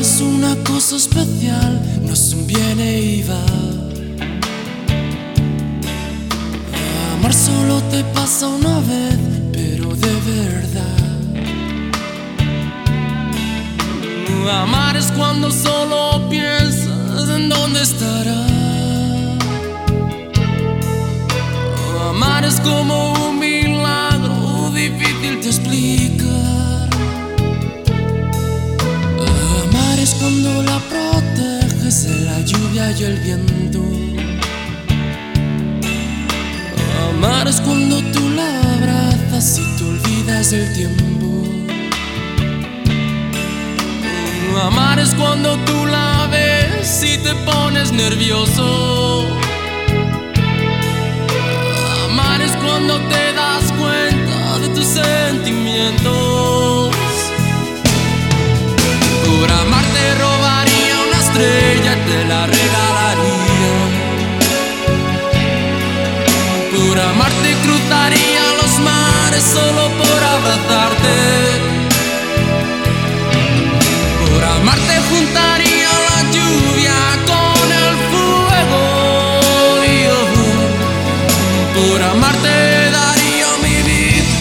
es una cosa especial, no es un viene y va. Amar solo te pasa una vez, pero de verdad. Amar es cuando solo piensas en dónde estará. Amar es como un milagro difícil de explicar. Amar es cuando la proteges de la lluvia y el viento. Amar es cuando tú la abrazas y te olvidas del tiempo. Amar es cuando tú la ves y te pones nervioso. Amar es cuando te das cuenta de tus sentimientos. Por amar te robaría una estrella y te la regalaría. Por amar te cruzaría los mares solo por abrazarte. Por amar te juntaría la lluvia con el fuego. Por amar te daría mi vida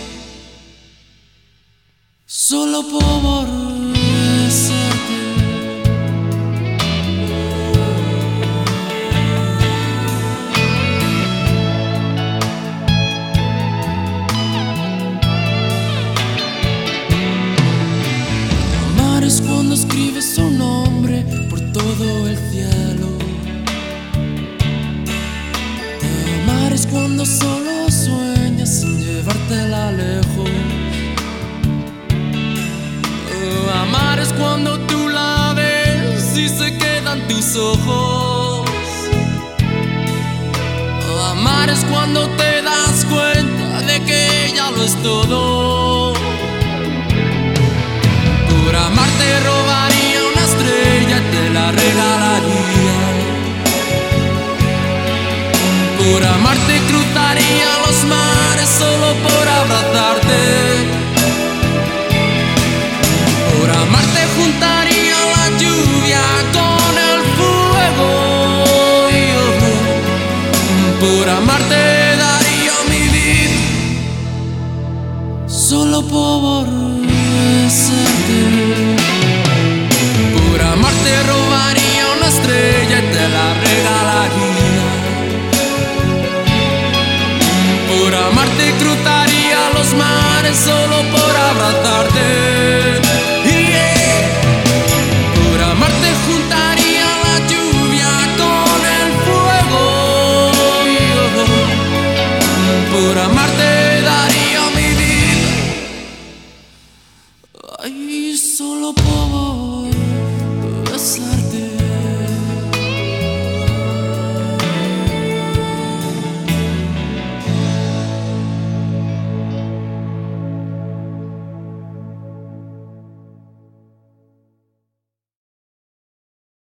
solo por besarte. Amar es cuando escribes su nombre por todo el cielo. Amar es cuando solo sueñas sin llevártela lejos. Amar es cuando tú la ves y se quedan tus ojos. Amar es cuando te das cuenta de que ella lo es todo. Por amar te robaría una estrella y te la regalaría. Por amar te cruzaría los mares solo por abrazarte. Por amar te juntaría la lluvia con el fuego. Por amar te daría mi vida solo por besarte. Por amar te robaría una estrella y te la regalaría. Por amar te cruzaría los mares solo por abrazarte. Por amar te juntaría la lluvia con el fuego. Por amar te daría mi vida. Ay, solo por besar.